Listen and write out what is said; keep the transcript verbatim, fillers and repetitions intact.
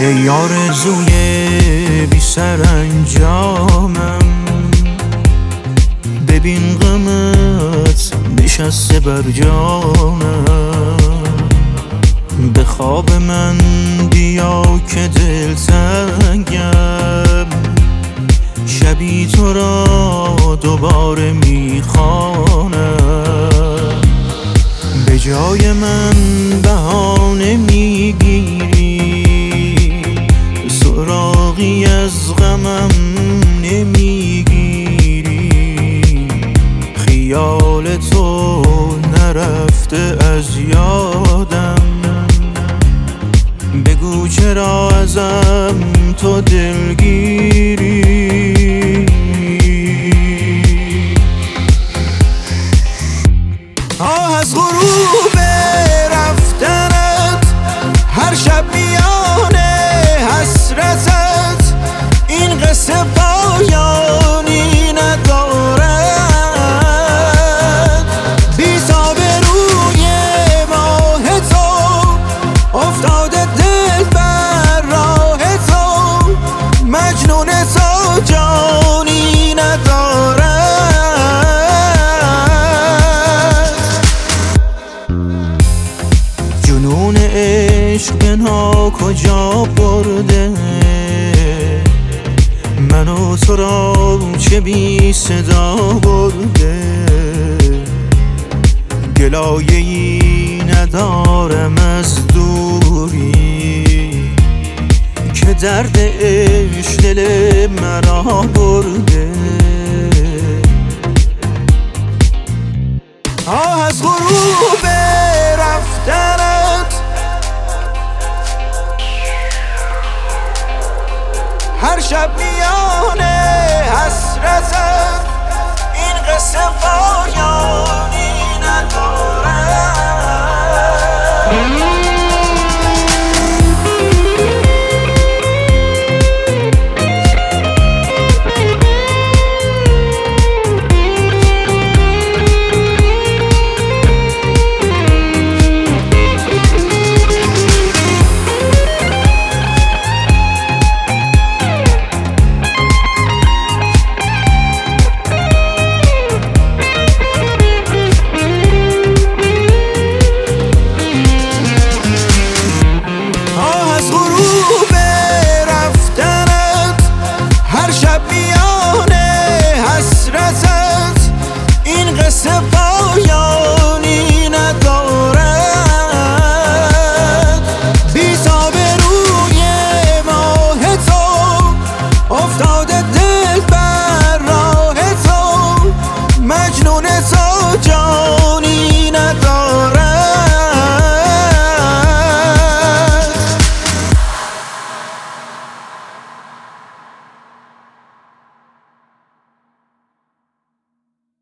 ای آرزوی بی سرانجامم، ببین غمت نشسته بر جانم. به خواب من بیا که دلتنگم، شبی تو را دوباره میخوانم. به جای من بهانه میگیری، سراغی از غمم نمیگیری. خیال تو نرفته از یادم، بگو چرا ازم تو دلگیری. آه از غروب رفتنت، هر شب میانه حسرتت، این قصه پایانی ندارد. بی‌تاب روی ماه تو افتاده دل بر راه تو، مجنون تو جانی ندارد. جنون عشق بنا کجا برده، من و تو را چه بی صدا برده. گلایه‌ای ندارم از دوری، که درد عشق دل مرا برده.